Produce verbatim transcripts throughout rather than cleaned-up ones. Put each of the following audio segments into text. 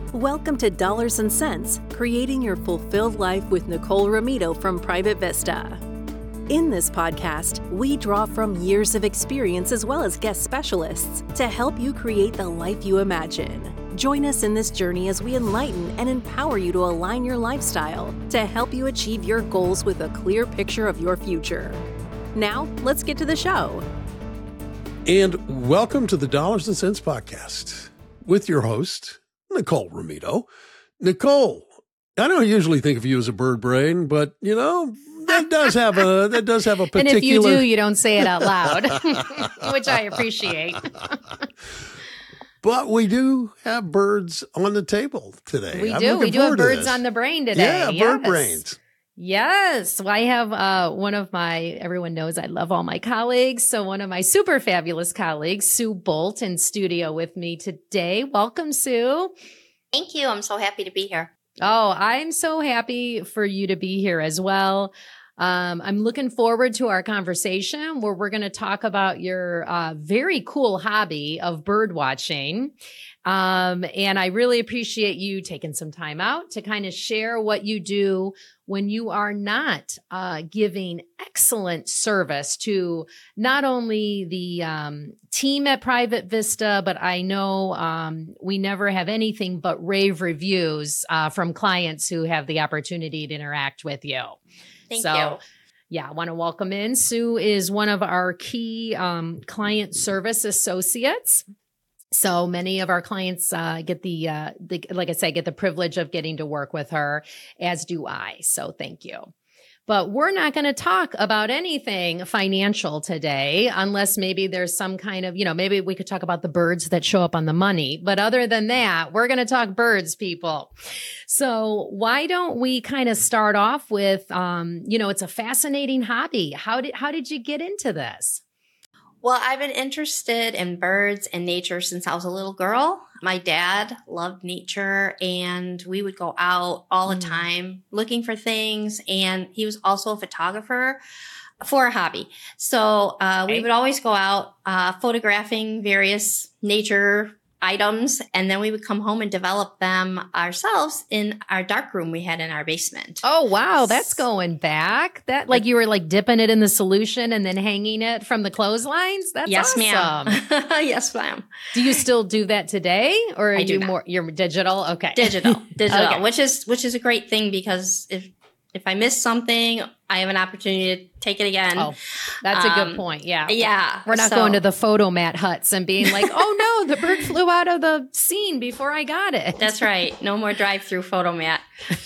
Welcome to Dollars and Cents, Creating Your Fulfilled Life with Nicole Romito from Private Vista. In this podcast, we draw from years of experience as well as guest specialists to help you create the life you imagine. Join us in this journey as we enlighten and empower you to align your lifestyle to help you achieve your goals with a clear picture of your future. Now, let's get to the show. And welcome to the Dollars and Cents Podcast with your host, Nicole Romito. Nicole, I don't usually think of you as a bird brain, but you know, that does have a that does have a particular. And if you do, you don't say it out loud, which I appreciate. But we do have birds on the table today. We I'm do. We do have birds this. on the brain today. Yeah, yes. bird brains. Yes. Well, I have uh, one of my, everyone knows I love all my colleagues. So one of my super fabulous colleagues, Sue Bolt, in studio with me today. Welcome, Sue. Thank you. I'm so happy to be here. Oh, I'm so happy for you to be here as well. Um, I'm looking forward to our conversation where we're going to talk about your uh, very cool hobby of bird watching. Um, and I really appreciate you taking some time out to kind of share what you do when you are not uh, giving excellent service to not only the um, team at Private Vista, but I know um, we never have anything but rave reviews uh, from clients who have the opportunity to interact with you. Thank so, you. Yeah, I want to welcome in. Sue is one of our key um, client service associates. So many of our clients uh, get the, uh, the, like I say, get the privilege of getting to work with her, as do I. So thank you. But we're not going to talk about anything financial today, unless maybe there's some kind of, you know, maybe we could talk about the birds that show up on the money. But other than that, we're going to talk birds, people. So why don't we kind of start off with, um, you know, it's a fascinating hobby. How did, how did you get into this? Well, I've been interested in birds and nature since I was a little girl. My dad loved nature and we would go out all the mm. time looking for things. And he was also a photographer for a hobby. So uh, okay. we would always go out uh, photographing various nature items, and then we would come home and develop them ourselves in our dark room we had in our basement. Oh, wow. That's going back. That like you were like dipping it in the solution and then hanging it from the clotheslines? That's yes, awesome. ma'am. Yes, ma'am. Do you still do that today, or are I do you not. more you're digital? Okay. Digital. Digital, okay. which is which is a great thing because if if I miss something, I have an opportunity to take it again. Oh, that's a um, good point. Yeah. Yeah. We're not so, going to the photomat huts and being like, oh no, the bird flew out of the scene before I got it. That's right. No more drive-through photomat.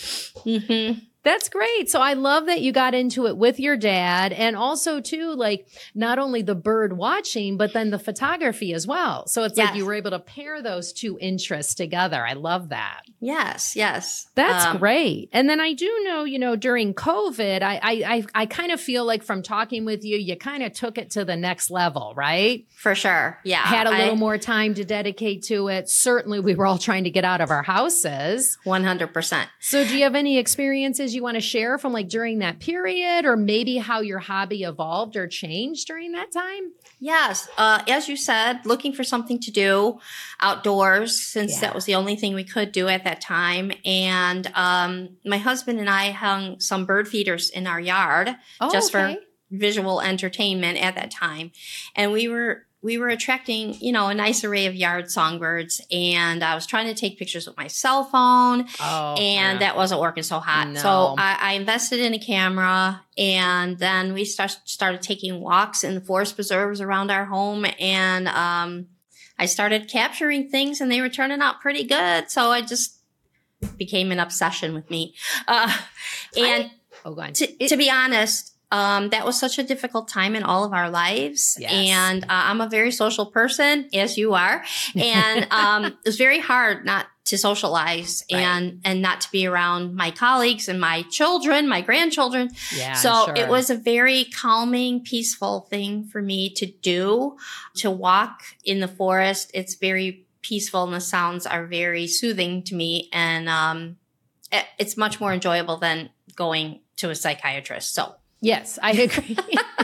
Mm-hmm. That's great. So I love that you got into it with your dad, and also too, like not only the bird watching, but then the photography as well. So it's yes. like you were able to pair those two interests together. I love that. Yes, yes. That's um, great. And then I do know, you know, during COVID, I, I, I, I kind of feel like from talking with you, you kind of took it to the next level, right? For sure. Yeah. Had a little I, more time to dedicate to it. Certainly we were all trying to get out of our houses. one hundred percent. So do you have any experiences you want to share from like during that period, or maybe how your hobby evolved or changed during that time? Yes. Uh, as you said, looking for something to do outdoors, since Yeah. that was the only thing we could do at that time. And um, my husband and I hung some bird feeders in our yard Oh, just okay. for visual entertainment at that time. And we were we were attracting, you know, a nice array of yard songbirds. And I was trying to take pictures with my cell phone. Oh, and yeah. that wasn't working so hot. No. So I, I invested in a camera, and then we start, started taking walks in the forest preserves around our home. And um, I started capturing things, and they were turning out pretty good. So I just became an obsession with me. Uh, and I, oh, go on. to, to be honest, Um, that was such a difficult time in all of our lives. Yes. And uh, I'm a very social person, as you are. And um, it was very hard not to socialize Right. and, and not to be around my colleagues and my children, my grandchildren. Yeah, so sure. it was a very calming, peaceful thing for me to do, to walk in the forest. It's very peaceful, and the sounds are very soothing to me. And um, it, it's much more enjoyable than going to a psychiatrist. So. Yes, I agree.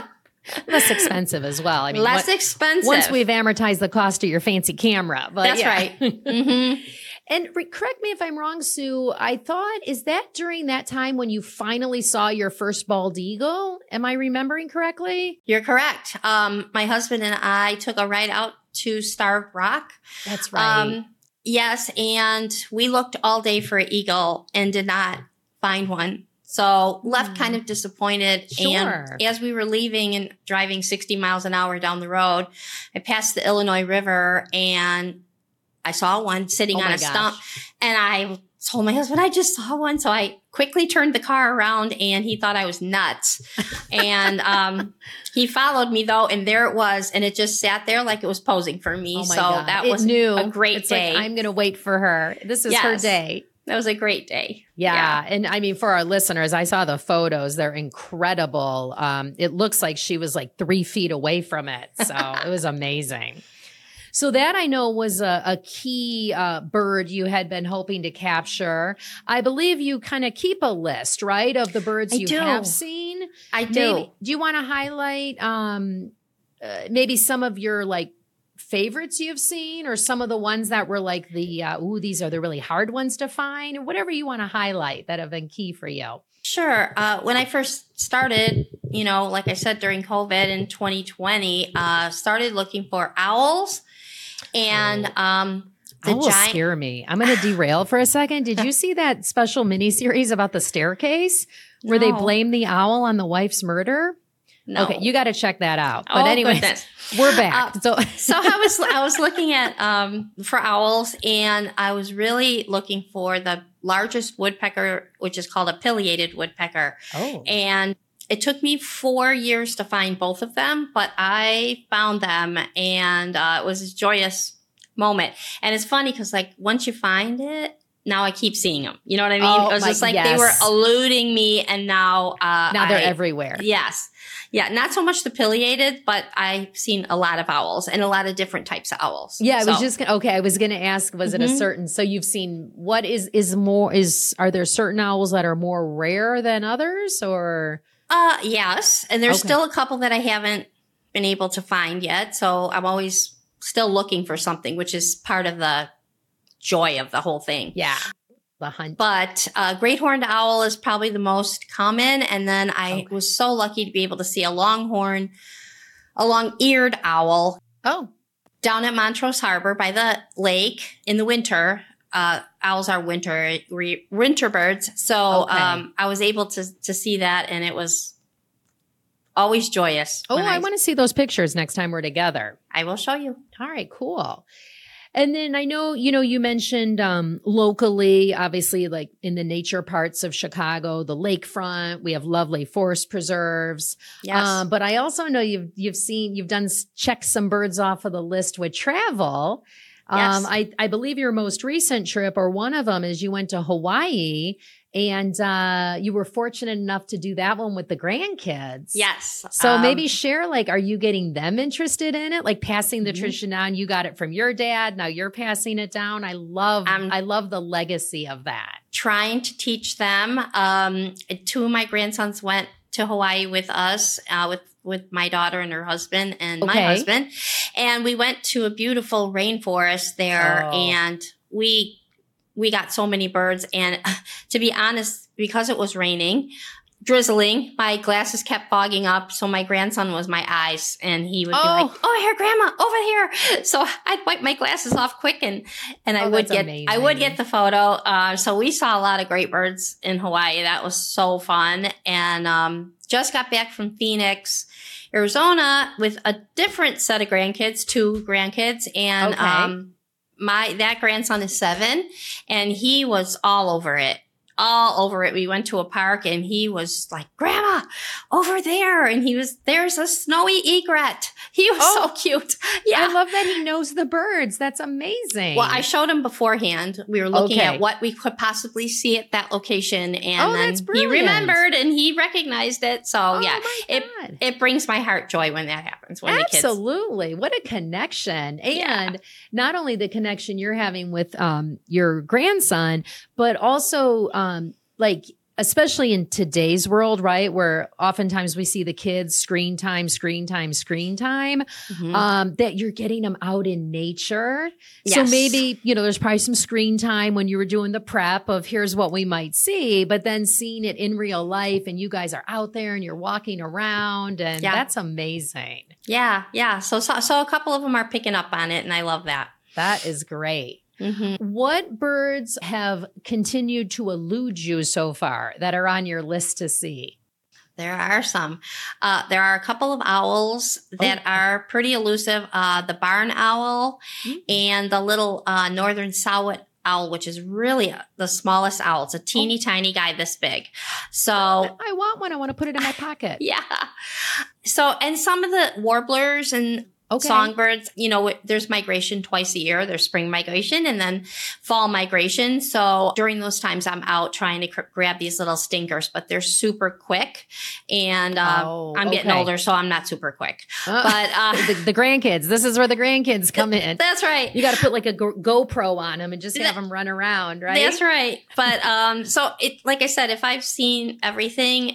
Less expensive as well. I mean, less what, expensive. Once we've amortized the cost of your fancy camera. But That's yeah. right. Mm-hmm. And re- correct me if I'm wrong, Sue. I thought, is that during that time when you finally saw your first bald eagle? Am I remembering correctly? You're correct. Um, my husband and I took a ride out to Starved Rock. That's right. Um, yes. And we looked all day for an eagle and did not find one. So left kind of disappointed. Sure. And as we were leaving and driving sixty miles an hour down the road, I passed the Illinois River and I saw one sitting Oh on my a gosh. stump, and I told my husband, I just saw one. So I quickly turned the car around, and he thought I was nuts. and um, he followed me though, and there it was, and it just sat there like it was posing for me. Oh my so God. that It was knew. a great It's day. Like, I'm going to wait for her. This is her Yes. day. That was a great day. Yeah. Yeah. And I mean, for our listeners, I saw the photos. They're incredible. Um, it looks like she was like three feet away from it. So it was amazing. So that I know was a, a key uh, bird you had been hoping to capture. I believe you kind of keep a list, right, of the birds I you do. have seen. I do. Maybe, do you want to highlight um, uh, maybe some of your like favorites you've seen, or some of the ones that were like the uh, ooh, these are the really hard ones to find, or whatever you want to highlight that have been key for you? Sure. Uh, when I first started, you know, like I said, during COVID in twenty twenty, uh, started looking for owls and um, the Owls giant. scare me. I'm going to derail for a second. Did you see that special miniseries about the staircase where they No. blame the owl on the wife's murder? No. Okay, you got to check that out. But Oh, anyways, goodness. we're back. Uh, so So I was I was looking at um, for owls, and I was really looking for the largest woodpecker, which is called a pileated woodpecker. oh, And it took me four years to find both of them, but I found them, and uh, it was a joyous moment. And it's funny because, like, once you find it, now I keep seeing them. You know what I mean? Oh, it was my- just like yes. they were eluding me, and now uh, now they're I- everywhere. Yes. Yeah, not so much the pileated, but I've seen a lot of owls and a lot of different types of owls. Yeah, I was So- just gonna, okay. I was going to ask, was it a Mhm. certain? So you've seen what is is more is are there certain owls that are more rare than others, or Uh, yes. And there's Okay. still a couple that I haven't been able to find yet. So I'm always still looking for something, which is part of the joy of the whole thing. yeah, the hunt? But uh, great horned owl is probably the most common. And then I Okay. was so lucky to be able to see a longhorn, a long eared owl Oh, down at Montrose Harbor by the lake in the winter. Uh, owls are winter re, winter birds, so Okay. um, I was able to to see that, and it was always joyous. oh, when I, want to see those pictures next time we're together. I will show you. All right, cool. And then I know, you know, you mentioned um, locally, obviously, like in the nature parts of Chicago, the lakefront, we have lovely forest preserves. Yes, Um, but I also know you've you've seen you've done s- check some birds off of the list with travel. Yes. Um, I I believe your most recent trip, or one of them, is you went to Hawaii, and uh, you were fortunate enough to do that one with the grandkids. yes. So Um, maybe share, like, are you getting them interested in it? Like passing the Mhm. tradition down. You got it from your dad. Now you're passing it down. I love, Um, I love the legacy of that. trying to teach them. Um, two of my grandsons went to Hawaii with us, uh, with with my daughter and her husband and Okay. my husband, and we went to a beautiful rainforest there, Oh. and we we got so many birds. And to be honest, because it was raining, drizzling, my glasses kept fogging up. So my grandson was my eyes, and he would be Oh. like, "Oh, here, Grandma, over here." So I'd wipe my glasses off quick, and and I Oh, would that's get I would amazing. get the photo. Uh, so we saw a lot of great birds in Hawaii. That was so fun, and um, just got back from Phoenix, Arizona, with a different set of grandkids, two grandkids, and Okay. um, my that grandson is seven, and he was all over it. All over it. We went to a park, and he was like, "Grandma, over there." And he was, "There's a snowy egret." He was Oh. so cute. Yeah. I love that he knows the birds. That's amazing. Well, I showed him beforehand. We were looking Okay. at what we could possibly see at that location, and Oh, then that's he brilliant. remembered and he recognized it. So Oh, yeah, my it God. it brings my heart joy when that happens. When the kids, Absolutely. What a connection. And Yeah. not only the connection you're having with um, your grandson, but also um, like, especially in today's world, right? Where oftentimes we see the kids screen time, screen time, screen time, mm-hmm. um, that you're getting them out in nature. Yes. So maybe, you know, there's probably some screen time when you were doing the prep of here's what we might see, but then seeing it in real life and you guys are out there and you're walking around and yeah. that's amazing. Yeah. Yeah. So, so, so a couple of them are picking up on it and I love that. That is great. Mm-hmm. What birds have continued to elude you so far that are on your list to see? There are some. Uh, there are a couple of owls that oh. are pretty elusive. Uh, the barn owl mm-hmm. and the little uh, northern saw-whet owl, which is really a, the smallest owl. It's a teeny oh. tiny guy this big. So I want one. I want to put it in my pocket. Yeah. So, and some of the warblers and Okay. songbirds, you know, there's migration twice a year. There's spring migration and then fall migration. So during those times, I'm out trying to cr- grab these little stinkers, but they're super quick. And uh, oh, I'm getting okay. older, so I'm not super quick. Uh, but uh, the, the grandkids, this is where the grandkids come in. That's right. You got to put like a Go- GoPro on them and just have them run around, right? That's right. But um, so it, like I said, if I've seen everything,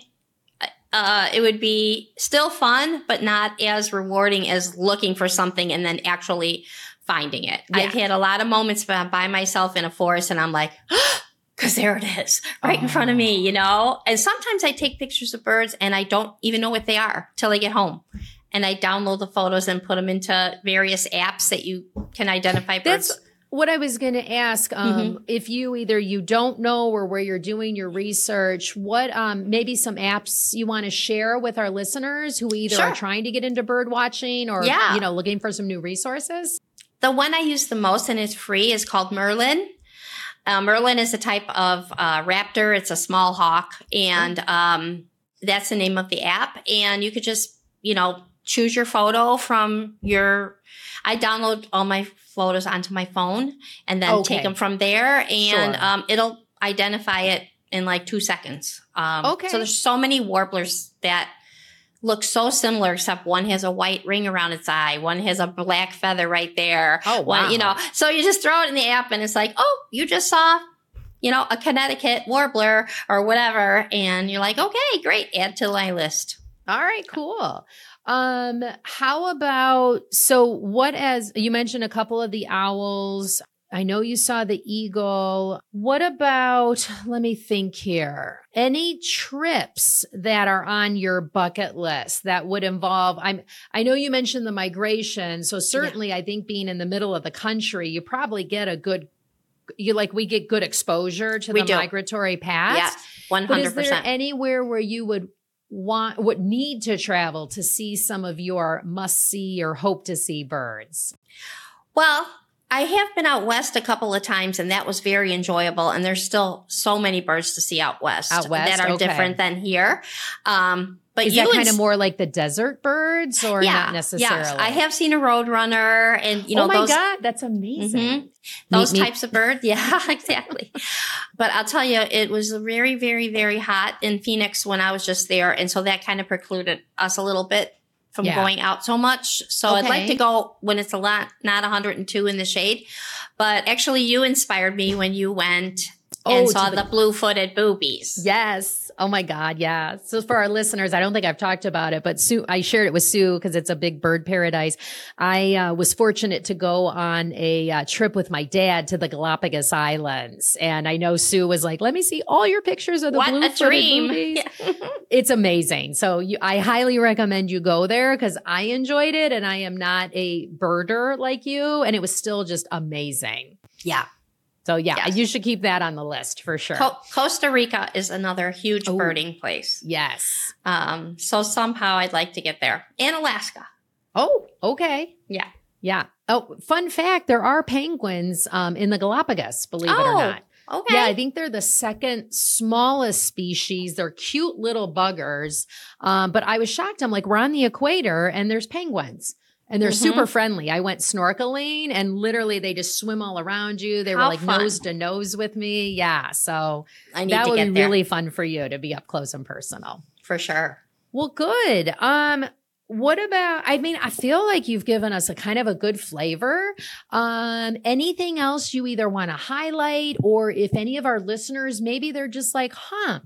Uh, it would be still fun, but not as rewarding as looking for something and then actually finding it. Yeah. I've had a lot of moments by myself in a forest and I'm like, because there it is right oh. in front of me, you know? And sometimes I take pictures of birds and I don't even know what they are till I get home. And I download the photos and put them into various apps that you can identify birds. That's- What I was going to ask, um, mm-hmm. if you either you don't know or where you're doing your research, what um, maybe some apps you want to share with our listeners who either sure. are trying to get into bird watching or yeah. you know looking for some new resources? The one I use the most and is free is called Merlin. Uh, Merlin is a type of uh, raptor. It's a small hawk, and um, that's the name of the app. And you could just you know choose your photo from your. I download all my photos onto my phone and then okay. take them from there and sure. um, it'll identify it in like two seconds. Um, okay. So there's so many warblers that look so similar, except one has a white ring around its eye. One has a black feather right there. Oh, wow. One, you know, so you just throw it in the app and it's like, oh, you just saw, you know, a Connecticut warbler or whatever. And you're like, okay, great. Add to my list. All right, cool. Um, how about, so what as you mentioned a couple of the owls, I know you saw the eagle. What about, let me think here, any trips that are on your bucket list that would involve, I'm, I know you mentioned the migration. So certainly yeah. I think being in the middle of the country, you probably get a good, you like, we get good exposure to we the do. migratory paths. Yes, one hundred percent. But is there anywhere where you would want would need to travel to see some of your must see or hope to see birds? Well, I have been out west a couple of times and that was very enjoyable. And there's still so many birds to see out west, out west? that are okay. different than here. Um, but is you that kind of more like the desert birds or yeah, not necessarily? Yes. I have seen a roadrunner and, you know, oh my those, God, that's amazing. Mm-hmm, those meet, types meet. of birds. Yeah, exactly. But I'll tell you, it was very, very, very hot in Phoenix when I was just there. And so that kind of precluded us a little bit from yeah. going out so much. So okay. I'd like to go when it's a lot, not one hundred two in the shade. But actually you inspired me when you went and oh, saw the, the blue-footed boobies. Yes. Oh my God. Yeah. So for our listeners, I don't think I've talked about it, but Sue, I shared it with Sue because it's a big bird paradise. I uh, was fortunate to go on a uh, trip with my dad to the Galapagos Islands. And I know Sue was like, let me see all your pictures of the what blue-footed a dream. boobies. It's amazing. So you, I highly recommend you go there because I enjoyed it and I am not a birder like you. And it was still just amazing. Yeah. So yeah, yes. you should keep that on the list for sure. Co- Costa Rica is another huge Ooh. birding place. Yes. Um, so somehow I'd like to get there. And Alaska. Oh, okay. Yeah. Yeah. Oh, fun fact, there are penguins um, in the Galapagos, believe oh, it or not. Okay. Yeah, I think they're the second smallest species. They're cute little buggers. Um, but I was shocked. I'm like, we're on the equator and there's penguins. And they're mm-hmm. super friendly. I went snorkeling and literally they just swim all around you. They How were like fun. nose to nose with me. Yeah. So I need that to would get be there. really fun for you to be up close and personal. For sure. Well, good. Um, what about, I mean, I feel like you've given us a kind of a good flavor. Um, anything else you either want to highlight or if any of our listeners, maybe they're just like, huh,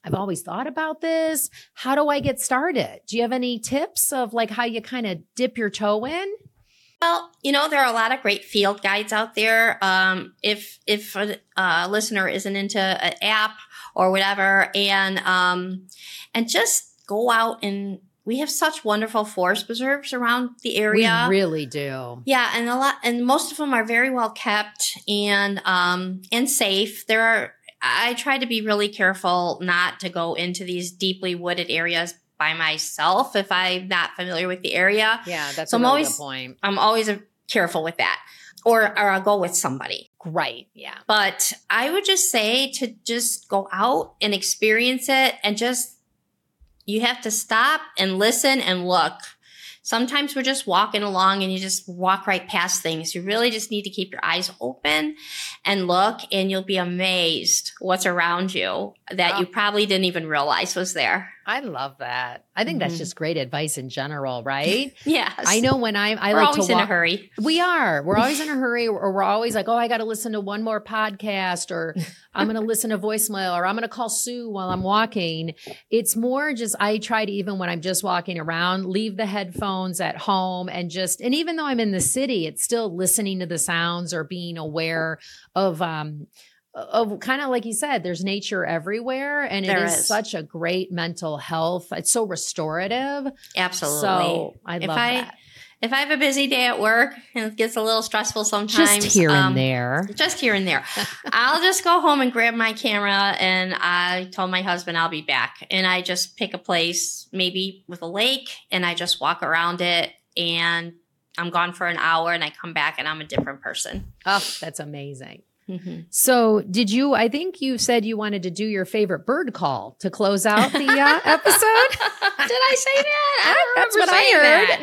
I've always thought about this. How do I get started? Do you have any tips of like how you kind of dip your toe in? Well, you know, there are a lot of great field guides out there. Um, if if a uh, listener isn't into an app or whatever, and um, and just go out and we have such wonderful forest preserves around the area. We really do. Yeah, and a lot, and most of them are very well kept and um, and safe. There are. I try to be really careful not to go into these deeply wooded areas by myself if I'm not familiar with the area. Yeah, that's so a I'm really always, good point. I'm always careful with that, or or I'll go with somebody. Right. Yeah. But I would just say to just go out and experience it, and just you have to stop and listen and look. Sometimes we're just walking along and you just walk right past things. You really just need to keep your eyes open and look, and you'll be amazed what's around you that Oh. you probably didn't even realize was there. I love that. I think that's Mhm. just great advice in general, right? Yes. I know when I'm, I We're like always to in walk. a hurry. We are. We're always in a hurry, or we're always like, oh, I got to listen to one more podcast, or I'm going to listen to voicemail, or I'm going to call Sue while I'm walking. It's more just, I try to, even when I'm just walking around, leave the headphones at home and just, and even though I'm in the city, it's still listening to the sounds or being aware of, um, of kind of like you said, there's nature everywhere, and There it is, is. such a great mental health. It's so restorative. Absolutely. So I If love I- that. If I have a busy day at work and it gets a little stressful sometimes. Just here um, and there. Just here and there. I'll just go home and grab my camera, and I told my husband I'll be back. And I just pick a place, maybe with a lake, and I just walk around it, and I'm gone for an hour, and I come back and I'm a different person. Oh, that's amazing. Mm-hmm. So, did you? I think you said you wanted to do your favorite bird call to close out the uh, episode. Did I say that? I don't That's remember what saying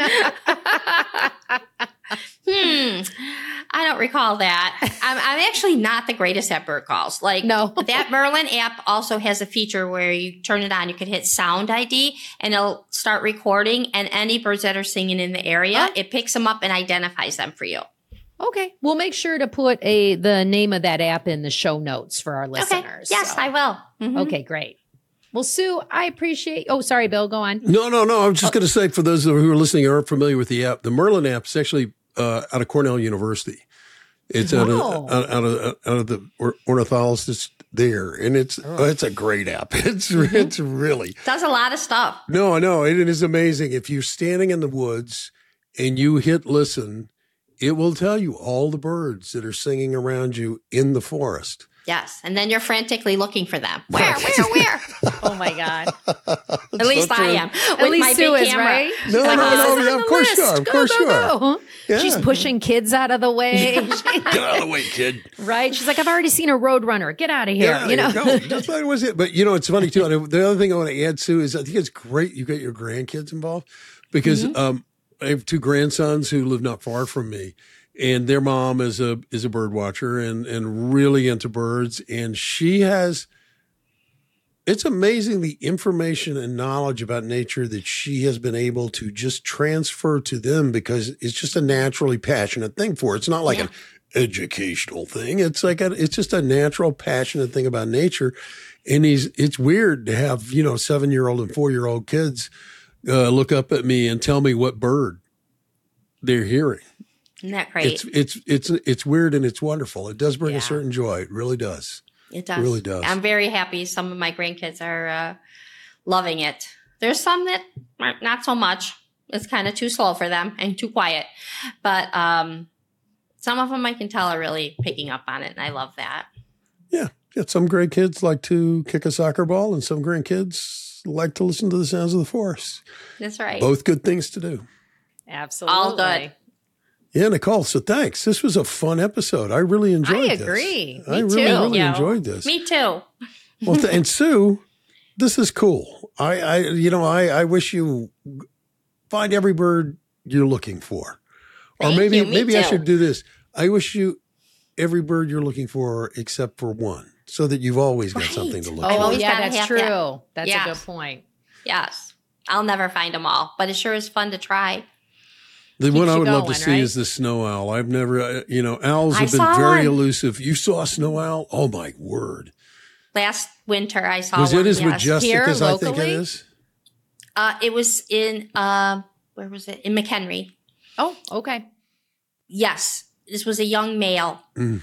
I heard. that. Hmm. I don't recall that. I'm, I'm actually not the greatest at bird calls. Like No. that Merlin app also has a feature where you turn it on. You can hit Sound I D and it'll start recording. And any birds that are singing in the area, Oh. it picks them up and identifies them for you. Okay, we'll make sure to put a the name of that app in the show notes for our listeners. Okay. Yes, So- I will. Mhm. Okay, great. Well, Sue, I appreciate. Oh, sorry, Bill. Go on. No, no, no. I was just going to say, for those who are listening who aren't familiar with the app, the Merlin app is actually uh, out of Cornell University. It's out Wow. of out, out of out of the or- ornithologist there, and it's Oh. it's a great app. It's it's really Does a lot of stuff. no, I know it is amazing. If you're standing in the woods and you hit listen, it will tell you all the birds that are singing around you in the forest. Yes. And then you're frantically looking for them. Where, where, where? Oh my God. At least I am. At With least my Sue big is camera. right. No, Like, no, this no, is yeah, on of the course list. you are, of Go, course go, you are. go. Yeah. She's pushing kids out of the way. Get out of the way, kid. Right? She's like, I've already seen a roadrunner. Get out of here. Yeah, you know. no, that's what it was. It, but you know, it's funny too. And the other thing I want to add too is I think it's great you got your grandkids involved because Mm-hmm. um, I have two grandsons who live not far from me, and their mom is a is a bird watcher and and really into birds, and she has. It's amazing the information and knowledge about nature that she has been able to just transfer to them because it's just a naturally passionate thing for her. It's not like Yeah. an educational thing. It's like a, it's just a natural passionate thing about nature. And he's, it's weird to have, you know, seven year old and four year old kids uh, look up at me and tell me what bird they're hearing. Isn't that great? It's, it's, it's, it's weird and it's wonderful. It does bring Yeah. a certain joy. It really does. It does. It really does. I'm very happy some of my grandkids are uh, loving it. There's some that aren't not so much. It's kind of too slow for them and too quiet. But um, some of them I can tell are really picking up on it, and I love that. Yeah. Yeah. Some great kids like to kick a soccer ball and some grandkids like to listen to the sounds of the forest. That's right. Both good things to do. Absolutely. All good. Yeah, Nicole. So thanks. This was a fun episode. I really enjoyed I this. agree. I Me really, too. really Yeah. enjoyed this. Me too. Well, th- and Sue, this is cool. I, I, you know, I, I wish you find every bird you're looking for, or Thank maybe, you. Me maybe I too. should do this. I wish you every bird you're looking for except for one, so that you've always got Right. something to look I've Oh, for. always yeah, gotta that's have true. that. That's Yeah. a good point. Yes. I'll never find them all, but it sure is fun to try. The Keeps one I you would love to going, see right? is the snow owl. I've never, uh, you know, owls I have been saw very one. elusive. You saw a snow owl? Oh my word! Last winter, I saw Was one. it as yes. majestic Here, as I think it locally? is? Uh, it was in, uh, where was it? In McHenry. Oh, okay. Yes. This was a young male, Mm.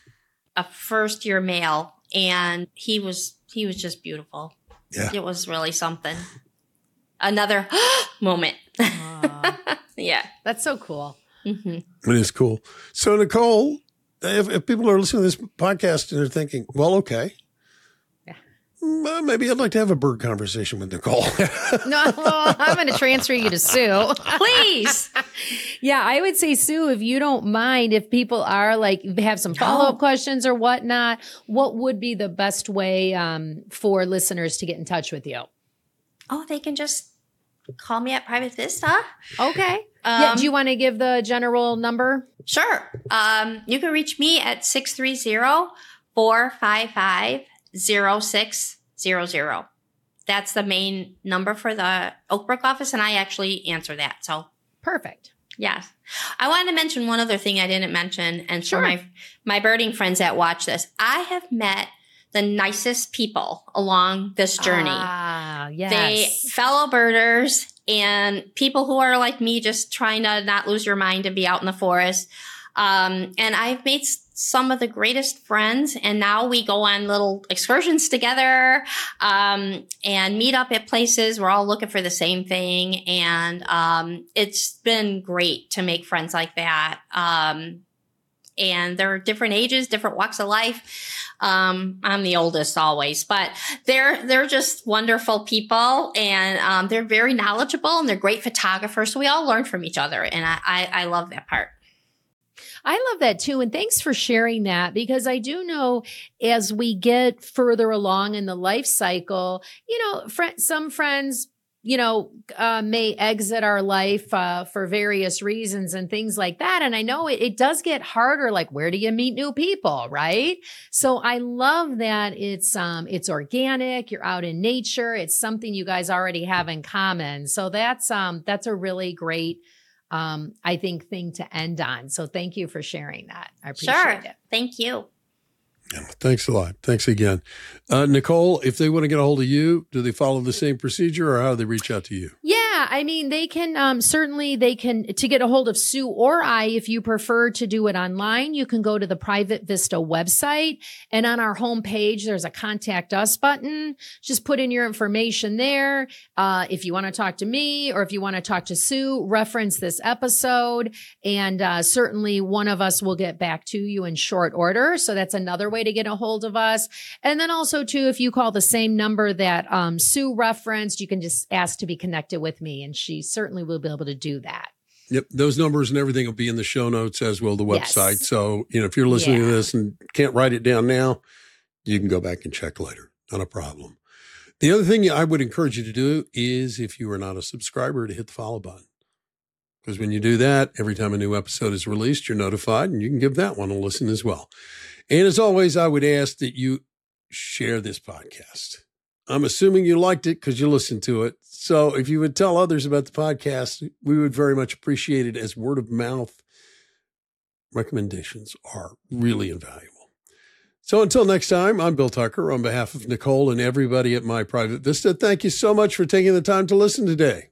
a first year male. And he was, he was just beautiful. Yeah. It was really something. Another moment. Aw, Yeah. that's so cool. hmm It is cool. So, Nicole, if, if people are listening to this podcast and they're thinking, well, okay, Yeah. mm, maybe I'd like to have a bird conversation with Nicole. No, I'm going to transfer you to Sue. Please. Yeah, I would say, Sue, if you don't mind, if people are like, have some follow up No. questions or whatnot, what would be the best way um, for listeners to get in touch with you? Oh, they can just call me at Private Vista. Okay. yeah. Um, Do you want to give the general number? Sure. Um, you can reach me at six three zero, four five five, zero six zero zero. That's the main number for the Oakbrook office, and I actually answer that. So, Perfect. yes. I wanted to mention one other thing I didn't mention, and Sure. for my my birding friends that watch this, I have met the nicest people along this journey. Ah, yes. They fellow birders and people who are like me, just trying to not lose your mind and be out in the forest. Um, and I've made s- some of the greatest friends, and now we go on little excursions together, um, and meet up at places. We're all looking for the same thing. And, um, it's been great to make friends like that. Um, and they're different ages, different walks of life. Um, I'm the oldest always, but they're, they're just wonderful people, and, um, they're very knowledgeable, and they're great photographers. So we all learn from each other. And I, I, I love that part. I love that too. And thanks for sharing that, because I do know as we get further along in the life cycle, you know, fr- some friends, you know, uh, may exit our life uh, for various reasons and things like that. And I know it, it does get harder. Like, where do you meet new people, right? So I love that it's um it's organic. You're out in nature. It's something you guys already have in common. So that's um that's a really great um I think thing to end on. So thank you for sharing that. I appreciate Sure. it. Thank you. Thanks a lot. Thanks again. Uh, Nicole, if they want to get a hold of you, do they follow the same procedure, or how do they reach out to you? Yeah, I mean, they can um, certainly they can to get a hold of Sue or I. If you prefer to do it online, you can go to the Private Vista website, and on our homepage, there's a contact us button. Just put in your information there. Uh, if you want to talk to me or if you want to talk to Sue, reference this episode, and uh, certainly one of us will get back to you in short order. So that's another way to get a hold of us. And then also too, if you call the same number that um, Sue referenced, you can just ask to be connected with me, and she certainly will be able to do that. Yep. Those numbers and everything will be in the show notes, as will the website. Yes. So, you know, if you're listening to Yeah. this and can't write it down now, you can go back and check later. Not a problem. The other thing I would encourage you to do is, if you are not a subscriber, to hit the follow button. Because when you do that, every time a new episode is released, you're notified, and you can give that one a listen as well. And as always, I would ask that you share this podcast. I'm assuming you liked it because you listened to it. So if you would tell others about the podcast, we would very much appreciate it, as word of mouth recommendations are really invaluable. So until next time, I'm Bill Tucker on behalf of Nicole and everybody at My Private Vista. Thank you so much for taking the time to listen today.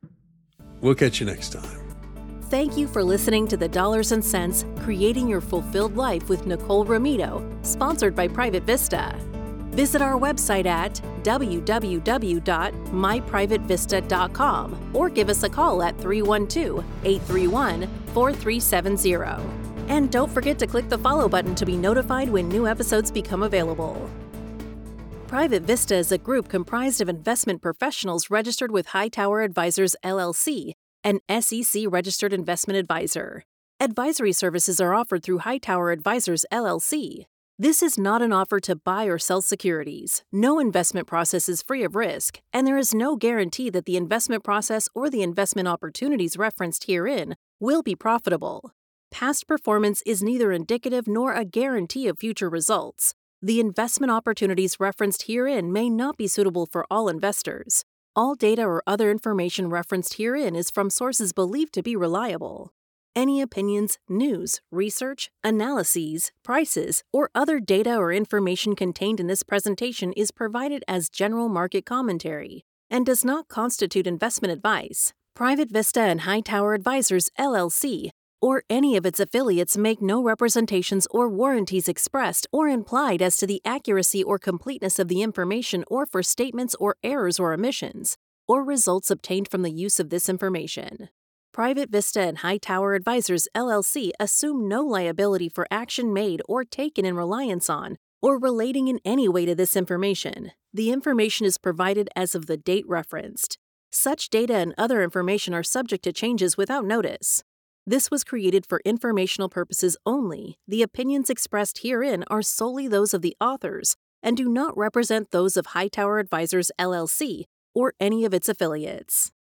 We'll catch you next time. Thank you for listening to the Dollars and Cents Creating Your Fulfilled Life with Nicole Ramito, sponsored by Private Vista. Visit our website at w w w dot my private vista dot com or give us a call at three one two, eight three one, four three seven zero. And don't forget to click the follow button to be notified when new episodes become available. Private Vista is a group comprised of investment professionals registered with Hightower Advisors, L L C, an S E C-registered investment advisor. Advisory services are offered through Hightower Advisors, L L C. This is not an offer to buy or sell securities. No investment process is free of risk, and there is no guarantee that the investment process or the investment opportunities referenced herein will be profitable. Past performance is neither indicative nor a guarantee of future results. The investment opportunities referenced herein may not be suitable for all investors. All data or other information referenced herein is from sources believed to be reliable. Any opinions, news, research, analyses, prices, or other data or information contained in this presentation is provided as general market commentary and does not constitute investment advice. Private Vista and Hightower Advisors, L L C, or any of its affiliates make no representations or warranties expressed or implied as to the accuracy or completeness of the information or for statements or errors or omissions, or results obtained from the use of this information. Private Vista and Hightower Advisors, L L C assume no liability for action made or taken in reliance on or relating in any way to this information. The information is provided as of the date referenced. Such data and other information are subject to changes without notice. This was created for informational purposes only. The opinions expressed herein are solely those of the authors and do not represent those of Hightower Advisors, L L C, or any of its affiliates.